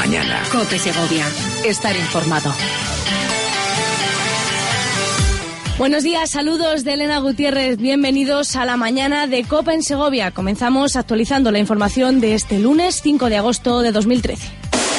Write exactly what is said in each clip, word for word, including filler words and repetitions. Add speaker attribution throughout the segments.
Speaker 1: mañana.
Speaker 2: COPE Segovia. Estar informado.
Speaker 3: Buenos días, saludos de Elena Gutiérrez. Bienvenidos a la mañana de COPE en Segovia. Comenzamos actualizando la información de este lunes cinco de agosto de dos mil trece.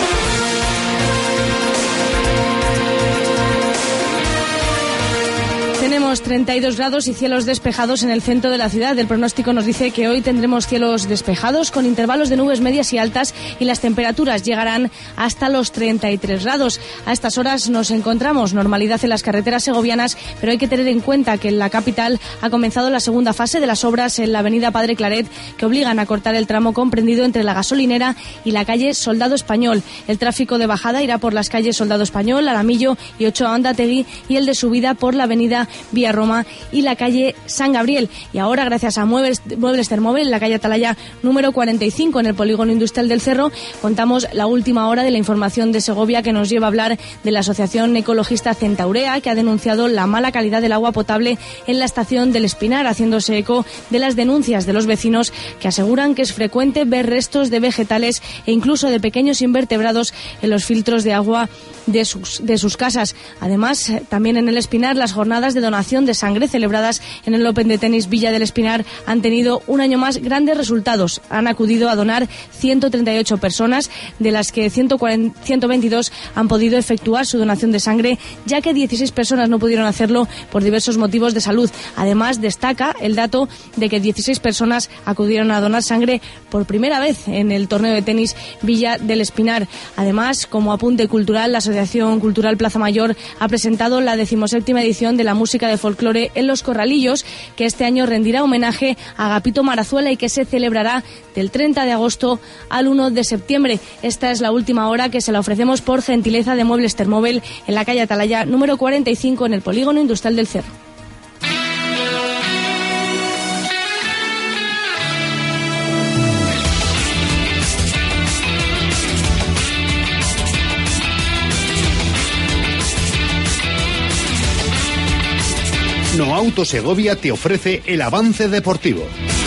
Speaker 3: Tenemos treinta y dos grados y cielos despejados en el centro de la ciudad. El pronóstico nos dice que hoy tendremos cielos despejados con intervalos de nubes medias y altas y las temperaturas llegarán hasta los treinta y tres grados. A estas horas nos encontramos normalidad en las carreteras segovianas, pero hay que tener en cuenta que en la capital ha comenzado la segunda fase de las obras en la avenida Padre Claret que obligan a cortar el tramo comprendido entre la gasolinera y la calle Soldado Español. El tráfico de bajada irá por las calles Soldado Español, Aramillo y Ochoa Ondategui y el de subida por la avenida Vía Roma y la calle San Gabriel. Y ahora, gracias a Muebles, Muebles Termóvil, en la calle Atalaya número cuarenta y cinco, en el polígono industrial del Cerro, contamos la última hora de la información de Segovia que nos lleva a hablar de la asociación ecologista Centaurea, que ha denunciado la mala calidad del agua potable en la estación del Espinar, haciéndose eco de las denuncias de los vecinos que aseguran que es frecuente ver restos de vegetales e incluso de pequeños invertebrados en los filtros de agua de sus, de sus casas. Además, también en el Espinar, las jornadas de donación de sangre celebradas en el Open de Tenis Villa del Espinar han tenido un año más grandes resultados. Han acudido a donar ciento treinta y ocho personas, de las que ciento veintidós han podido efectuar su donación de sangre, ya que dieciséis personas no pudieron hacerlo por diversos motivos de salud. Además, destaca el dato de que dieciséis personas acudieron a donar sangre por primera vez en el torneo de tenis Villa del Espinar. Además, como apunte cultural, la Asociación Cultural Plaza Mayor ha presentado la decimoséptima edición de la música de folclore en Los Corralillos, que este año rendirá homenaje a Agapito Marazuela y que se celebrará del treinta de agosto al uno de septiembre. Esta es la última hora que se la ofrecemos por gentileza de Muebles Termóvil en la calle Atalaya número cuarenta y cinco, en el polígono industrial del Cerro.
Speaker 4: No Auto Segovia te ofrece el avance deportivo.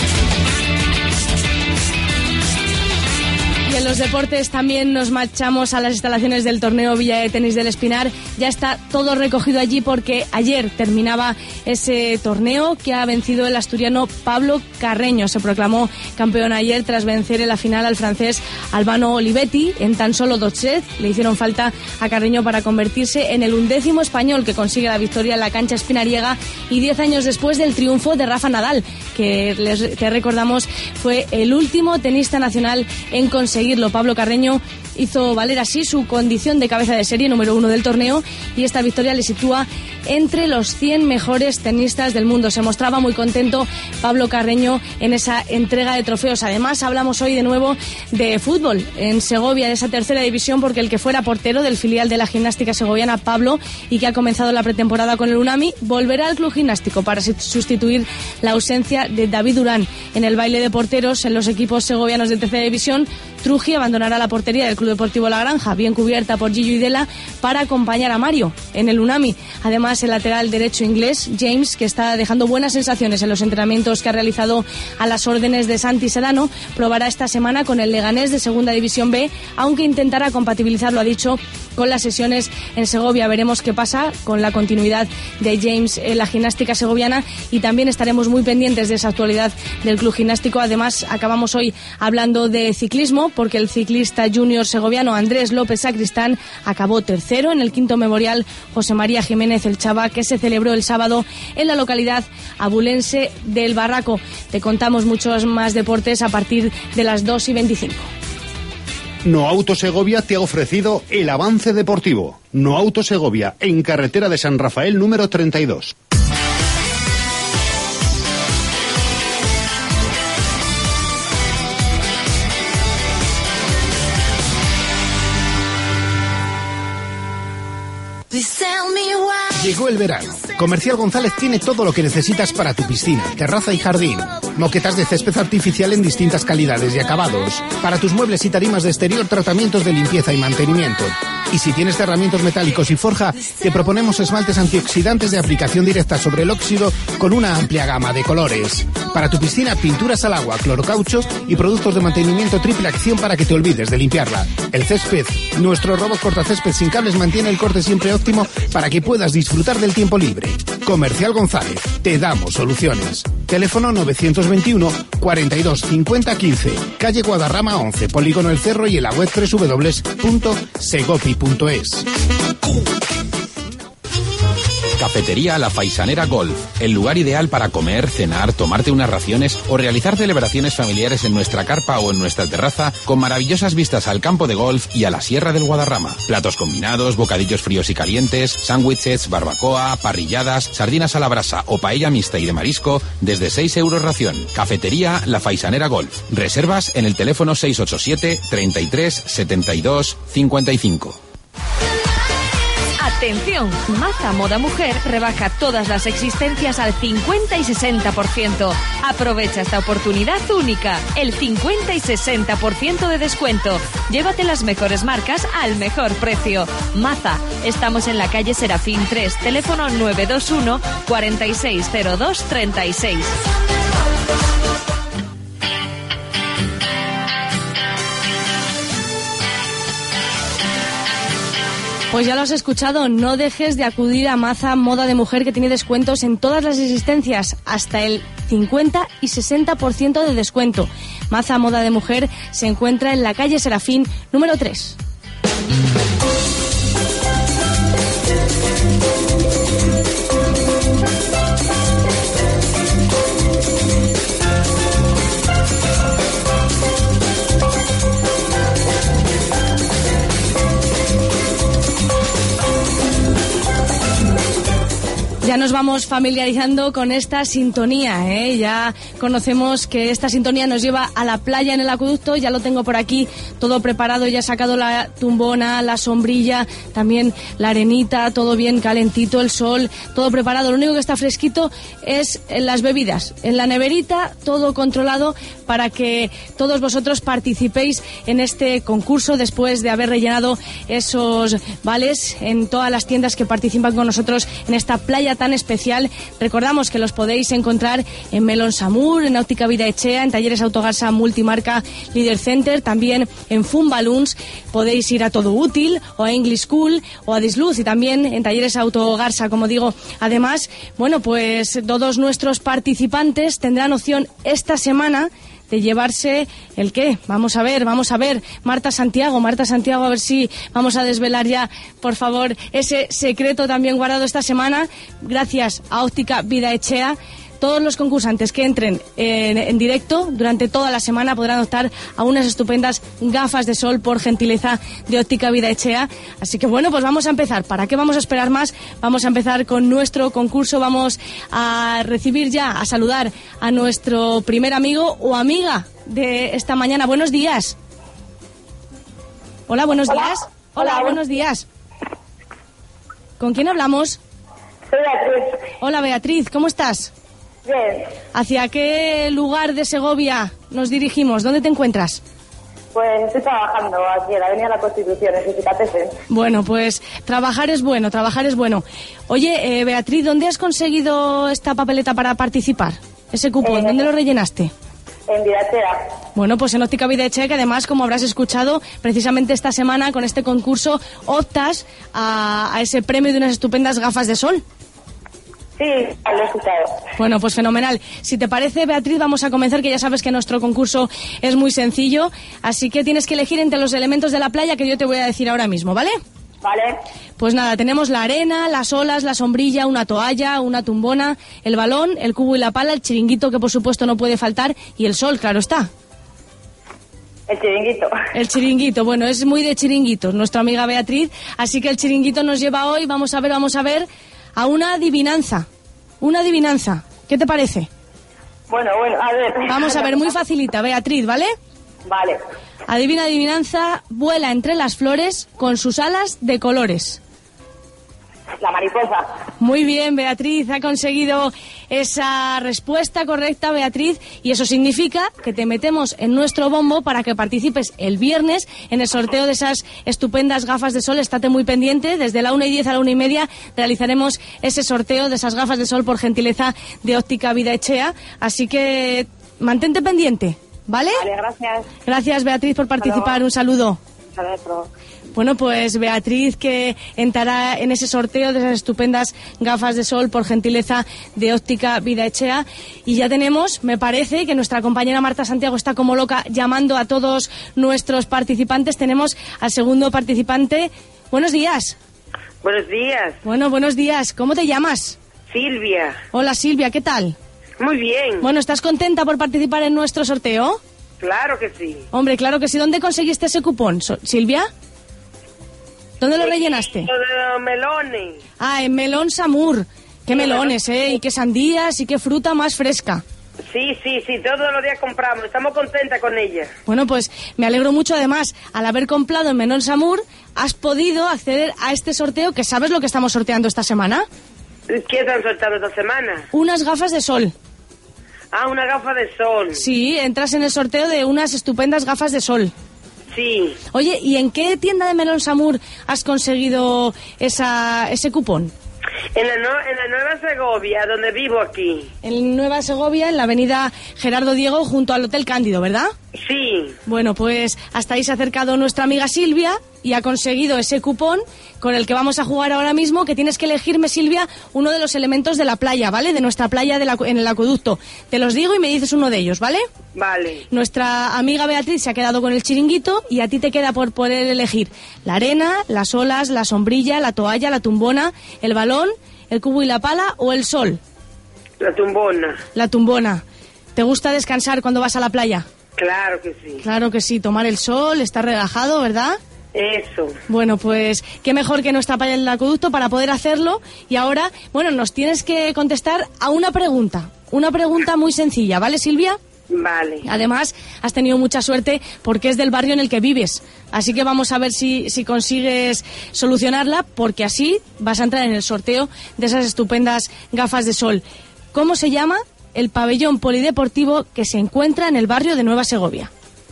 Speaker 3: Y en los deportes también nos marchamos a las instalaciones del torneo Villa de Tenis del Espinar. Ya está todo recogido allí porque ayer terminaba ese torneo que ha vencido el asturiano Pablo Carreño. Se proclamó campeón ayer tras vencer en la final al francés Albano Olivetti en tan solo dos sets. Le hicieron falta a Carreño para convertirse en el undécimo español que consigue la victoria en la cancha espinariega, y diez años después del triunfo de Rafa Nadal, que les que recordamos fue el último tenista nacional en conseguirlo. Pablo Carreño hizo valer así su condición de cabeza de serie número uno del torneo, y esta victoria le sitúa entre los cien mejores tenistas del mundo. Se mostraba muy contento Pablo Carreño en esa entrega de trofeos. Además, hablamos hoy de nuevo de fútbol en Segovia, de esa tercera división, porque el que fuera portero del filial de la gimnástica segoviana, Pablo, y que ha comenzado la pretemporada con el Unami, volverá al club gimnástico para sustituir la ausencia de David Durán. En el baile de porteros en los equipos segovianos de tercera división, Truji abandonará la portería del Club Deportivo La Granja, bien cubierta por Gillo Idela, para acompañar a Mario en el Unami. Además, el lateral derecho inglés, James, que está dejando buenas sensaciones en los entrenamientos que ha realizado a las órdenes de Santi Sedano, probará esta semana con el Leganés de Segunda División B, aunque intentará compatibilizar, lo ha dicho, con las sesiones en Segovia. Veremos qué pasa con la continuidad de James en la gimnástica segoviana, y también estaremos muy pendientes de esa actualidad del club gimnástico. Además, acabamos hoy hablando de ciclismo, porque el ciclista junior segoviano Andrés López Sacristán acabó tercero en el quinto memorial José María Jiménez El Chava, que se celebró el sábado en la localidad abulense del Barraco. Te contamos muchos más deportes a partir de las dos y veinticinco.
Speaker 4: No Auto Segovia te ha ofrecido el avance deportivo. No Auto Segovia, en carretera de San Rafael número treinta y dos.
Speaker 5: Llegó el verano. Comercial González tiene todo lo que necesitas para tu piscina, terraza y jardín. Moquetas de césped artificial en distintas calidades y acabados. Para tus muebles y tarimas de exterior, tratamientos de limpieza y mantenimiento. Y si tienes cerramientos metálicos y forja, te proponemos esmaltes antioxidantes de aplicación directa sobre el óxido con una amplia gama de colores. Para tu piscina, pinturas al agua, clorocaucho y productos de mantenimiento triple acción para que te olvides de limpiarla. El césped, nuestro robot cortacésped sin cables mantiene el corte siempre óptimo para que puedas disfrutar del tiempo libre. Comercial González, te damos soluciones. Teléfono novecientos veintiuno, cuarenta y dos, cincuenta, quince, calle Guadarrama once, Polígono El Cerro y en la web doble u doble u doble u punto segopi punto es.
Speaker 1: Cafetería La Faisanera Golf, el lugar ideal para comer, cenar, tomarte unas raciones o realizar celebraciones familiares en nuestra carpa o en nuestra terraza con maravillosas vistas al campo de golf y a la Sierra del Guadarrama. Platos combinados, bocadillos fríos y calientes, sándwiches, barbacoa, parrilladas, sardinas a la brasa o paella mixta y de marisco desde seis euros ración. Cafetería La Faisanera Golf. Reservas en el teléfono seis ocho siete, treinta y tres, setenta y dos, cincuenta y cinco.
Speaker 6: Atención, Maza Moda Mujer rebaja todas las existencias al cincuenta y sesenta por ciento. Aprovecha esta oportunidad única, el cincuenta y sesenta por ciento de descuento. Llévate las mejores marcas al mejor precio. Maza, estamos en la calle Serafín tres, teléfono nueve dos uno, cuarenta y seis cero dos, treinta y seis.
Speaker 3: Pues ya lo has escuchado, no dejes de acudir a Maza Moda de Mujer, que tiene descuentos en todas las existencias, hasta el cincuenta y sesenta por ciento de descuento. Maza Moda de Mujer se encuentra en la calle Serafín número tres. Ya nos vamos familiarizando con esta sintonía, ¿eh? Ya conocemos que esta sintonía nos lleva a la playa en el acueducto. Ya lo tengo por aquí todo preparado, ya he sacado la tumbona, la sombrilla, también la arenita, todo bien calentito, el sol, todo preparado. Lo único que está fresquito es en las bebidas, en la neverita, todo controlado para que todos vosotros participéis en este concurso después de haber rellenado esos vales en todas las tiendas que participan con nosotros en esta playa tan especial. Recordamos que los podéis encontrar en Melon Samur, en Óptica Vida Echea, en Talleres Autogarsa Multimarca Líder Center, también en Fun Balloons. Podéis ir a Todo Útil o a English School o a Disluz y también en Talleres Autogarsa, como digo. Además, bueno, pues todos nuestros participantes tendrán opción esta semana de llevarse el qué, vamos a ver, vamos a ver, Marta Santiago, Marta Santiago, a ver si vamos a desvelar ya, por favor, ese secreto también guardado esta semana, gracias a Óptica Vida Echea. Todos los concursantes que entren en, en directo durante toda la semana podrán optar a unas estupendas gafas de sol por gentileza de Óptica Vida Echea. Así que bueno, pues vamos a empezar. ¿Para qué vamos a esperar más? Vamos a empezar con nuestro concurso. Vamos a recibir ya, a saludar a nuestro primer amigo o amiga de esta mañana. Buenos días. Hola, buenos
Speaker 7: Hola.
Speaker 3: días. Hola,
Speaker 7: Hola,
Speaker 3: buenos días. ¿Con quién hablamos?
Speaker 7: Soy Beatriz.
Speaker 3: Hola, Beatriz, ¿cómo estás?
Speaker 7: Bien.
Speaker 3: ¿Hacia qué lugar de Segovia nos dirigimos? ¿Dónde te encuentras?
Speaker 7: Pues estoy trabajando aquí en la Avenida de la Constitución, en Cicatese.
Speaker 3: Bueno, pues trabajar es bueno, trabajar es bueno. Oye, eh, Beatriz, ¿dónde has conseguido esta papeleta para participar? Ese cupón,
Speaker 7: Eh,
Speaker 3: ¿dónde lo rellenaste?
Speaker 7: En Vidachea.
Speaker 3: Bueno, pues en Óptica Vida Echea, que además, como habrás escuchado, precisamente esta semana con este concurso optas a, a ese premio de unas estupendas gafas de sol.
Speaker 7: Sí, lo he escuchado.
Speaker 3: Bueno, pues fenomenal. Si te parece, Beatriz, vamos a comenzar, que ya sabes que nuestro concurso es muy sencillo, así que tienes que elegir entre los elementos de la playa que yo te voy a decir ahora mismo, ¿vale?
Speaker 7: Vale.
Speaker 3: Pues nada, tenemos la arena, las olas, la sombrilla, una toalla, una tumbona, el balón, el cubo y la pala, el chiringuito, que por supuesto no puede faltar, y el sol, claro está.
Speaker 7: El chiringuito.
Speaker 3: El chiringuito, bueno, es muy de chiringuitos, nuestra amiga Beatriz, así que el chiringuito nos lleva hoy, vamos a ver, vamos a ver, a una adivinanza. Una adivinanza. ¿Qué te parece?
Speaker 7: Bueno, bueno, a ver.
Speaker 3: Vamos a ver, muy facilita, Beatriz, ¿vale?
Speaker 7: Vale.
Speaker 3: Adivina, adivinanza, vuela entre las flores con sus alas de colores.
Speaker 7: La mariposa.
Speaker 3: Muy bien, Beatriz, ha conseguido esa respuesta correcta, Beatriz, y eso significa que te metemos en nuestro bombo para que participes el viernes en el sorteo de esas estupendas gafas de sol. Estate muy pendiente, desde la una y diez a la una y media realizaremos ese sorteo de esas gafas de sol por gentileza de Óptica Vidaechea, así que mantente pendiente, ¿vale?
Speaker 7: Vale, gracias.
Speaker 3: Gracias, Beatriz, por participar, un saludo.
Speaker 7: Saludos.
Speaker 3: Bueno, pues Beatriz, que entrará en ese sorteo de esas estupendas gafas de sol por gentileza de Óptica Vidaechea. Y ya tenemos, me parece, que nuestra compañera Marta Santiago está como loca llamando a todos nuestros participantes. Tenemos al segundo participante. Buenos días.
Speaker 8: Buenos días.
Speaker 3: Bueno, buenos días. ¿Cómo te llamas?
Speaker 8: Silvia.
Speaker 3: Hola, Silvia, ¿qué tal?
Speaker 8: Muy bien.
Speaker 3: Bueno, ¿estás contenta por participar en nuestro sorteo?
Speaker 8: Claro que sí.
Speaker 3: Hombre, claro que sí. ¿Dónde conseguiste ese cupón, so- Silvia? ¿Dónde lo rellenaste?
Speaker 8: Lo de los melones.
Speaker 3: Ah, en Melón Samur. Qué
Speaker 8: Sí,
Speaker 3: melones, ¿eh? Y qué sandías y qué fruta más fresca.
Speaker 8: Sí, sí, sí, todos los días compramos. Estamos contentas con ella.
Speaker 3: Bueno, pues me alegro mucho. Además, al haber comprado en Melón Samur, has podido acceder a este sorteo, que ¿sabes lo que estamos sorteando esta semana?
Speaker 8: ¿Qué están soltando esta semana?
Speaker 3: Unas gafas de sol.
Speaker 8: Ah, una gafa de sol.
Speaker 3: Sí, entras en el sorteo de unas estupendas gafas de sol.
Speaker 8: Sí.
Speaker 3: Oye, ¿y en qué tienda de Melón Samur has conseguido esa, ese cupón?
Speaker 8: En la, no- en la Nueva Segovia, donde vivo aquí.
Speaker 3: En Nueva Segovia, en la avenida Gerardo Diego, junto al Hotel Cándido, ¿verdad?
Speaker 8: Sí.
Speaker 3: Bueno, pues hasta ahí se ha acercado nuestra amiga Silvia y ha conseguido ese cupón con el que vamos a jugar ahora mismo, que tienes que elegirme, Silvia, uno de los elementos de la playa, ¿vale? De nuestra playa de la- en el acueducto. Te los digo y me dices uno de ellos, ¿vale?
Speaker 8: Vale.
Speaker 3: Nuestra amiga Beatriz se ha quedado con el chiringuito y a ti te queda por poder elegir la arena, las olas, la sombrilla, la toalla, la tumbona, el balón, el cubo y la pala o el sol.
Speaker 8: La tumbona.
Speaker 3: La tumbona. ¿Te gusta descansar cuando vas a la playa?
Speaker 8: Claro que sí.
Speaker 3: Claro que sí, tomar el sol, estar relajado, ¿verdad?
Speaker 8: Eso.
Speaker 3: Bueno, pues qué mejor que nuestra playa en el acueducto para poder hacerlo. Y ahora, bueno, nos tienes que contestar a una pregunta. Una pregunta muy sencilla, ¿vale, Silvia?
Speaker 8: Vale.
Speaker 3: Además, has tenido mucha suerte porque es del barrio en el que vives. Así que vamos a ver si, si consigues solucionarla, porque así vas a entrar en el sorteo de esas estupendas gafas de sol. ¿Cómo se llama el pabellón polideportivo que se encuentra en el barrio de Nueva Segovia?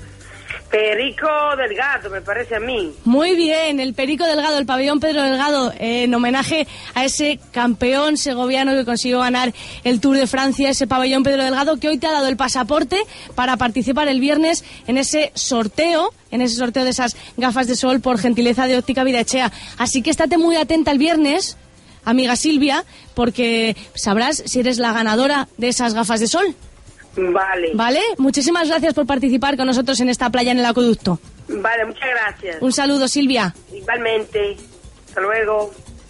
Speaker 8: Perico Delgado, me parece a mí.
Speaker 3: Muy bien, el Perico Delgado, el pabellón Pedro Delgado, eh, en homenaje a ese campeón segoviano que consiguió ganar el Tour de Francia, ese pabellón Pedro Delgado, que hoy te ha dado el pasaporte para participar el viernes en ese sorteo, en ese sorteo de esas gafas de sol por gentileza de Óptica Vidaechea. Así que estate muy atenta el viernes, amiga Silvia, porque sabrás si eres la ganadora de esas gafas de sol.
Speaker 8: Vale.
Speaker 3: ¿Vale? Muchísimas gracias por participar con nosotros en esta playa en el acueducto.
Speaker 8: Vale, muchas gracias.
Speaker 3: Un saludo, Silvia.
Speaker 8: Igualmente. Hasta luego.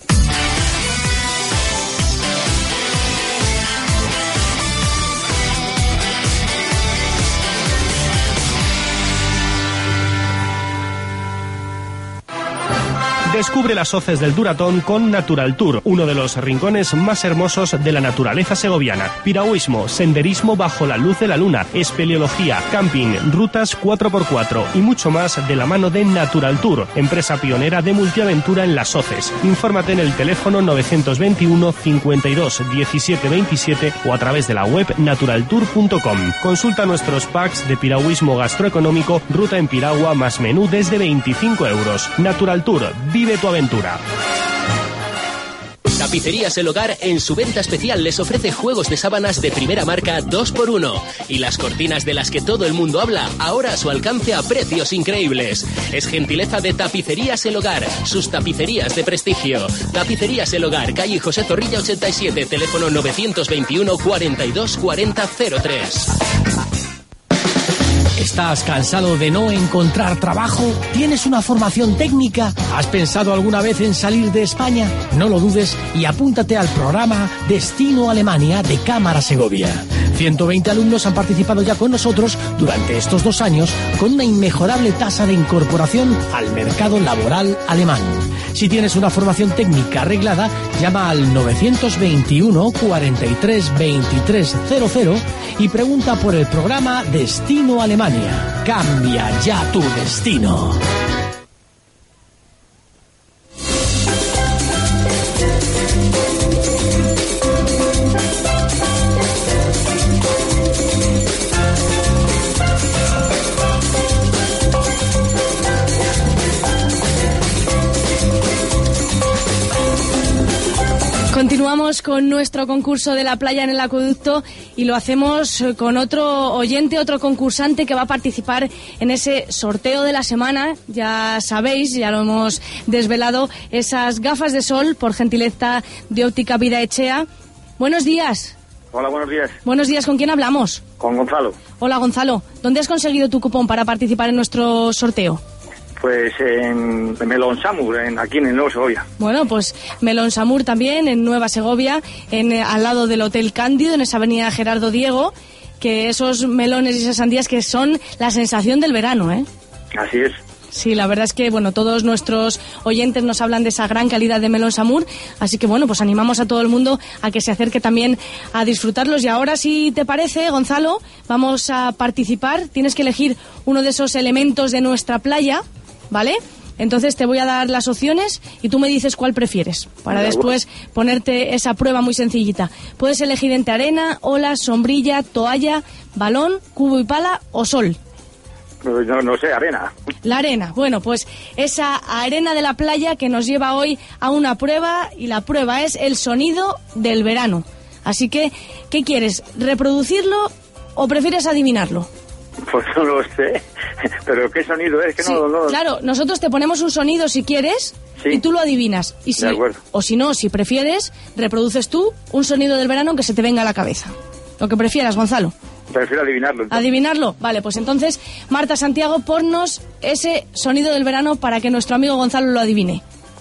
Speaker 9: Descubre las hoces del Duratón con Natural Tour, uno de los rincones más hermosos de la naturaleza segoviana. Piragüismo, senderismo bajo la luz de la luna, espeleología, camping, rutas cuatro por cuatro y mucho más de la mano de Natural Tour, empresa pionera de multiaventura en las hoces. Infórmate en el teléfono novecientos veintiuno cincuenta y dos diecisiete veintisiete o a través de la web natural tour punto com. Consulta nuestros packs de piragüismo gastroeconómico, ruta en piragua más menú desde veinticinco euros. Natural Tour, vive tu aventura.
Speaker 10: Tapicerías El Hogar en su venta especial les ofrece juegos de sábanas de primera marca dos por uno y las cortinas de las que todo el mundo habla, ahora a su alcance a precios increíbles. Es gentileza de Tapicerías El Hogar, sus tapicerías de prestigio. Tapicerías El Hogar, calle José Zorrilla ochenta y siete, teléfono novecientos veintiuno cuarenta y dos cuarenta cero tres.
Speaker 11: ¿Estás cansado de no encontrar trabajo? ¿Tienes una formación técnica? ¿Has pensado alguna vez en salir de España? No lo dudes y apúntate al programa Destino Alemania de Cámara Segovia. ciento veinte alumnos han participado ya con nosotros durante estos dos años con una inmejorable tasa de incorporación al mercado laboral alemán. Si tienes una formación técnica arreglada, llama al novecientos veintiuno cuarenta y tres veintitrés cero cero y pregunta por el programa Destino Alemania. Cambia ya tu destino.
Speaker 3: Continuamos con nuestro concurso de la playa en el acueducto y lo hacemos con otro oyente, otro concursante que va a participar en ese sorteo de la semana. Ya sabéis, ya lo hemos desvelado, esas gafas de sol por gentileza de Óptica Bidaechea. Buenos días.
Speaker 12: Hola, buenos días.
Speaker 3: Buenos días, ¿con quién hablamos?
Speaker 12: Con Gonzalo.
Speaker 3: Hola, Gonzalo. ¿Dónde has conseguido tu cupón para participar en nuestro sorteo?
Speaker 12: Pues en Melón Samur, en, aquí en el Nuevo Segovia.
Speaker 3: Bueno, pues Melón Samur también, en Nueva Segovia, en, eh, al lado del Hotel Cándido, en esa avenida Gerardo Diego, que esos melones y esas sandías que son la sensación del verano, ¿eh?
Speaker 12: Así es.
Speaker 3: Sí, la verdad es que, bueno, todos nuestros oyentes nos hablan de esa gran calidad de Melón Samur, así que, bueno, pues animamos a todo el mundo a que se acerque también a disfrutarlos. Y ahora, si te parece, Gonzalo, vamos a participar. Tienes que elegir uno de esos elementos de nuestra playa, ¿vale? Entonces te voy a dar las opciones y tú me dices cuál prefieres, para después ponerte esa prueba muy sencillita. Puedes elegir entre arena, olas, sombrilla, toalla, balón, cubo y pala o sol.
Speaker 12: No, no sé, arena.
Speaker 3: La arena. Bueno, pues esa arena de la playa que nos lleva hoy a una prueba, y la prueba es el sonido del verano. Así que, ¿qué quieres? ¿Reproducirlo o prefieres adivinarlo?
Speaker 12: Pues no lo sé, pero ¿qué sonido es? Que
Speaker 3: sí,
Speaker 12: no, no...
Speaker 3: Claro, nosotros te ponemos un sonido si quieres, sí, y tú lo adivinas. Y si,
Speaker 12: de acuerdo.
Speaker 3: O si no, si prefieres, reproduces tú un sonido del verano que se te venga a la cabeza. Lo que prefieras, Gonzalo.
Speaker 12: Prefiero adivinarlo. Entonces.
Speaker 3: ¿Adivinarlo? Vale, pues entonces, Marta Santiago, ponnos ese sonido del verano para que nuestro amigo Gonzalo lo adivine.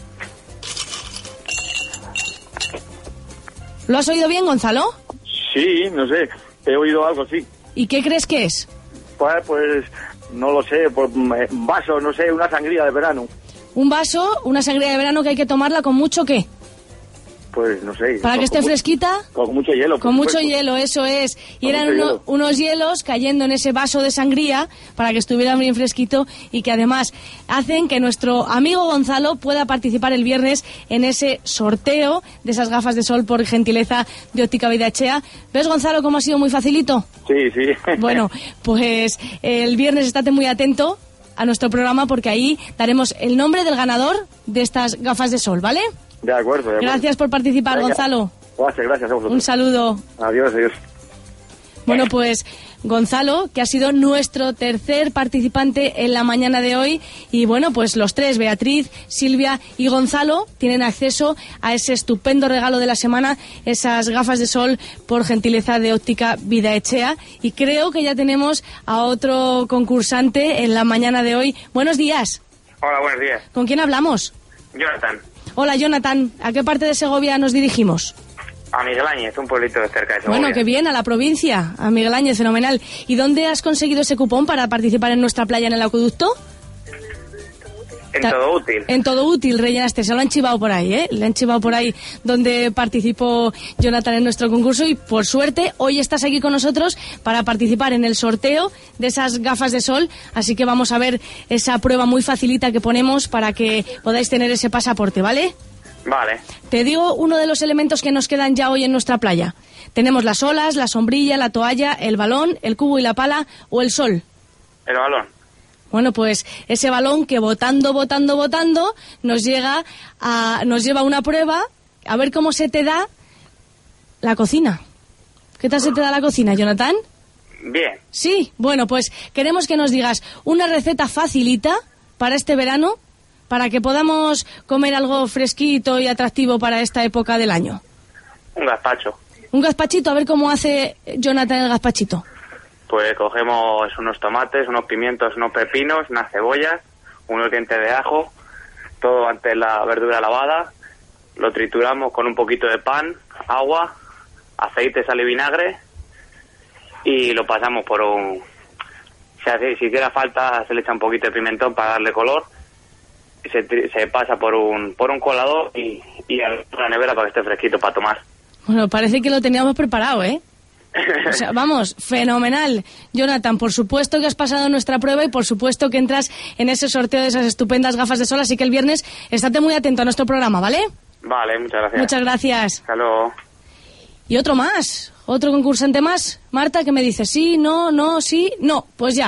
Speaker 3: ¿Lo has oído bien, Gonzalo?
Speaker 12: Sí, no sé, he oído algo, sí.
Speaker 3: ¿Y qué crees que es?
Speaker 12: Pues, pues no lo sé, pues, un vaso, no sé, una sangría de verano.
Speaker 3: Un vaso, una sangría de verano que hay que tomarla con mucho ¿qué?
Speaker 12: Pues no sé.
Speaker 3: ¿Para que esté fresquita?
Speaker 12: Con mucho hielo.
Speaker 3: Con mucho hielo, eso es. Y eran uno, unos hielos cayendo en ese vaso de sangría para que estuviera bien fresquito y que además hacen que nuestro amigo Gonzalo pueda participar el viernes en ese sorteo de esas gafas de sol por gentileza de Óptica Bidaechea. ¿Ves, Gonzalo, cómo ha sido muy facilito?
Speaker 12: Sí, sí.
Speaker 3: Bueno, pues el viernes estate muy atento a nuestro programa porque ahí daremos el nombre del ganador de estas gafas de sol, ¿vale?
Speaker 12: De acuerdo, de acuerdo.
Speaker 3: Gracias por participar,
Speaker 12: Venga.
Speaker 3: Gonzalo.
Speaker 12: Gracias, gracias a vosotros.
Speaker 3: Un saludo.
Speaker 12: Adiós, adiós.
Speaker 3: Bueno, pues Gonzalo, que ha sido nuestro tercer participante en la mañana de hoy. Y bueno, pues los tres, Beatriz, Silvia y Gonzalo, tienen acceso a ese estupendo regalo de la semana, esas gafas de sol por gentileza de Óptica Bidaechea. Y creo que ya tenemos a otro concursante en la mañana de hoy. Buenos días.
Speaker 13: Hola, buenos días.
Speaker 3: ¿Con quién hablamos?
Speaker 13: Jonathan.
Speaker 3: Hola, Jonathan. ¿A qué parte de Segovia nos dirigimos?
Speaker 13: A Miguel Áñez, un pueblito de cerca de Segovia.
Speaker 3: Bueno, qué bien, a la provincia, a Miguel Áñez, fenomenal. ¿Y dónde has conseguido ese cupón para participar en nuestra playa en el acueducto?
Speaker 13: En Todo Útil.
Speaker 3: En Todo Útil, rellenaste, se lo han chivado por ahí, ¿eh? Le han chivado por ahí donde participó Jonathan en nuestro concurso y, por suerte, hoy estás aquí con nosotros para participar en el sorteo de esas gafas de sol, así que vamos a ver esa prueba muy facilita que ponemos para que podáis tener ese pasaporte, ¿vale?
Speaker 13: Vale.
Speaker 3: Te digo uno de los elementos que nos quedan ya hoy en nuestra playa. Tenemos las olas, la sombrilla, la toalla, el balón, el cubo y la pala o el sol.
Speaker 13: El balón.
Speaker 3: Bueno, pues ese balón que botando, botando, botando nos llega a, nos lleva a una prueba, a ver cómo se te da la cocina. ¿Qué tal se te da la cocina, Jonathan?
Speaker 13: Bien.
Speaker 3: Sí, bueno, pues queremos que nos digas una receta facilita para este verano, para que podamos comer algo fresquito y atractivo para esta época del año.
Speaker 13: Un gazpacho.
Speaker 3: Un gazpachito, a ver cómo hace Jonathan el gazpachito.
Speaker 13: Pues cogemos unos tomates, unos pimientos, unos pepinos, unas cebollas, unos dientes de ajo, todo antes la verdura lavada, lo trituramos con un poquito de pan, agua, aceite, sal y vinagre y lo pasamos por un... Si, hace, si hiciera falta se le echa un poquito de pimentón para darle color, se, se pasa por un por un colador y, y a la nevera para que esté fresquito para tomar.
Speaker 3: Bueno, parece que lo teníamos preparado, ¿eh? O sea, vamos, fenomenal. Jonathan, por supuesto que has pasado nuestra prueba y por supuesto que entras en ese sorteo de esas estupendas gafas de sol, así que el viernes estate muy atento a nuestro programa, ¿vale?
Speaker 13: Vale, muchas gracias.
Speaker 3: Muchas gracias.
Speaker 13: Hasta luego.
Speaker 3: Y otro más, otro concursante más. Marta, que me dice sí, no, no, sí, no. Pues ya,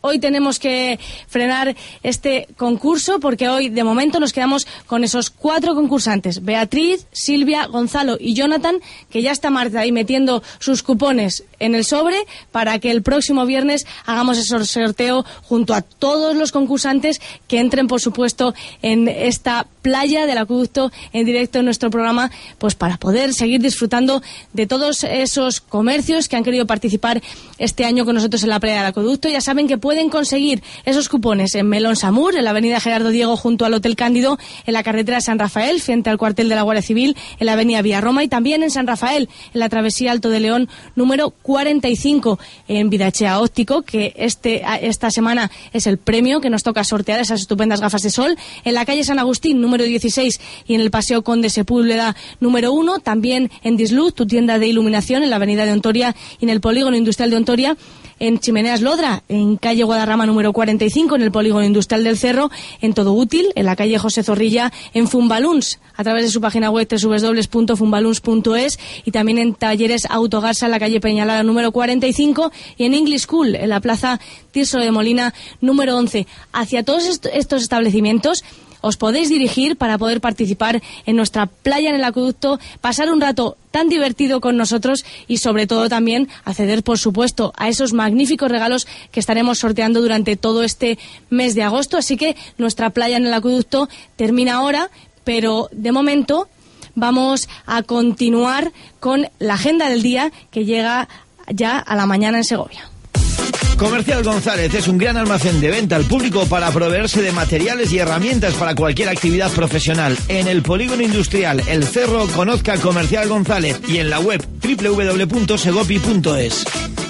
Speaker 3: hoy tenemos que frenar este concurso porque hoy, de momento, nos quedamos con esos cuatro concursantes. Beatriz, Silvia, Gonzalo y Jonathan, que ya está Marta ahí metiendo sus cupones en el sobre para que el próximo viernes hagamos ese sorteo junto a todos los concursantes que entren, por supuesto, en esta playa del Acueducto en directo en nuestro programa, pues para poder seguir disfrutando de todos esos comercios que han querido participar este año con nosotros en la playa del Acueducto. Ya saben que pueden conseguir esos cupones en Melón Samur, en la avenida Gerardo Diego junto al Hotel Cándido, en la carretera San Rafael frente al cuartel de la Guardia Civil, en la avenida Villarroma, y también en San Rafael, en la travesía Alto de León número cuarenta y cinco, en Vidachea Óptico, que este esta semana es el premio que nos toca sortear, esas estupendas gafas de sol, en la calle San Agustín número dieciséis y en el Paseo Conde Sepúlveda número uno, también en Disluz, tu tienda de iluminación, en la avenida de Ontoria y en el Polígono Industrial de Ontoria, en Chimeneas Lodra, en calle Guadarrama número cuarenta y cinco, en el Polígono Industrial del Cerro, en Todo Útil, en la calle José Zorrilla, en Fumbaluns, a través de su página web doble u doble u doble u punto fumbaluns punto es, y también en Talleres Autogarza, en la calle Peñalada número cuarenta y cinco, y en English School, en la plaza Tirso de Molina número once. Hacia todos est- estos establecimientos os podéis dirigir para poder participar en nuestra playa en el Acueducto, pasar un rato tan divertido con nosotros y sobre todo también acceder, por supuesto, a esos magníficos regalos que estaremos sorteando durante todo este mes de agosto. Así que nuestra playa en el Acueducto termina ahora, pero de momento vamos a continuar con la agenda del día que llega ya a la mañana en Segovia.
Speaker 14: Comercial González es un gran almacén de venta al público para proveerse de materiales y herramientas para cualquier actividad profesional. En el Polígono Industrial El Cerro, conozca Comercial González y en la web doble u doble u doble u punto segopi punto es.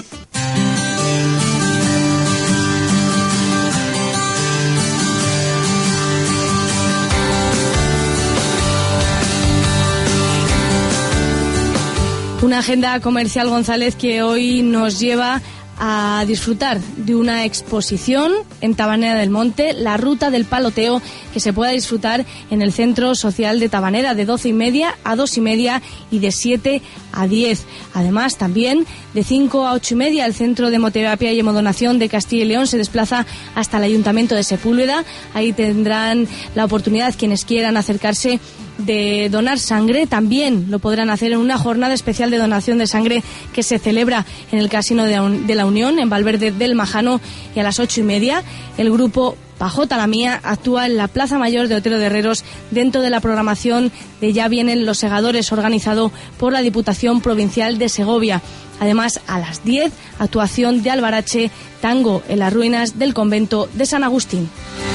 Speaker 3: Una agenda comercial González que hoy nos lleva a disfrutar de una exposición en Tabanera del Monte, la ruta del paloteo, que se pueda disfrutar en el Centro Social de Tabanera de doce y media a dos y media y de siete a diez. Además, también de cinco a ocho y media el Centro de Hemoterapia y Hemodonación de Castilla y León se desplaza hasta el Ayuntamiento de Sepúlveda. Ahí tendrán la oportunidad quienes quieran acercarse de donar sangre. También lo podrán hacer en una jornada especial de donación de sangre que se celebra en el Casino de la Unión, en Valverde del Majano, y a las ocho y media el grupo Pajota la Mía actúa en la Plaza Mayor de Otero de Herreros dentro de la programación de Ya Vienen los Segadores, organizado por la Diputación Provincial de Segovia. Además, a las diez, actuación de Albarache, tango en las ruinas del convento de San Agustín.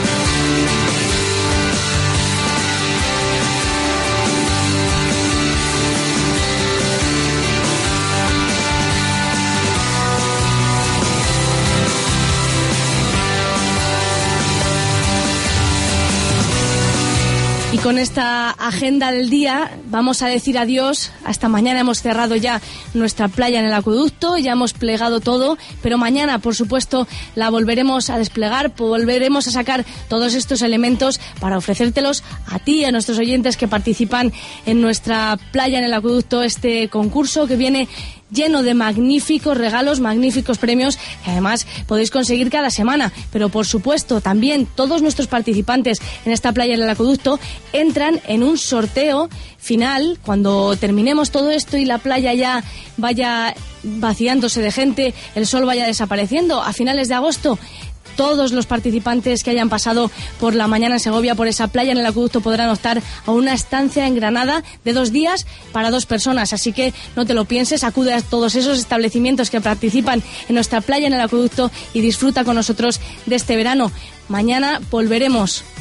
Speaker 3: Y con esta agenda del día vamos a decir adiós. Hasta mañana. Hemos cerrado ya nuestra playa en el Acueducto, ya hemos plegado todo, pero mañana, por supuesto, la volveremos a desplegar, volveremos a sacar todos estos elementos para ofrecértelos a ti, a nuestros oyentes que participan en nuestra playa en el Acueducto, este concurso que viene lleno de magníficos regalos, magníficos premios que además podéis conseguir cada semana. Pero por supuesto también todos nuestros participantes en esta playa en el Acueducto entran en un sorteo final cuando terminemos todo esto y la playa ya vaya vaciándose de gente, el sol vaya desapareciendo a finales de agosto. Todos los participantes que hayan pasado por la mañana en Segovia, por esa playa en el Acueducto, podrán optar a una estancia en Granada de dos días para dos personas. Así que no te lo pienses, acude a todos esos establecimientos que participan en nuestra playa en el Acueducto y disfruta con nosotros de este verano. Mañana volveremos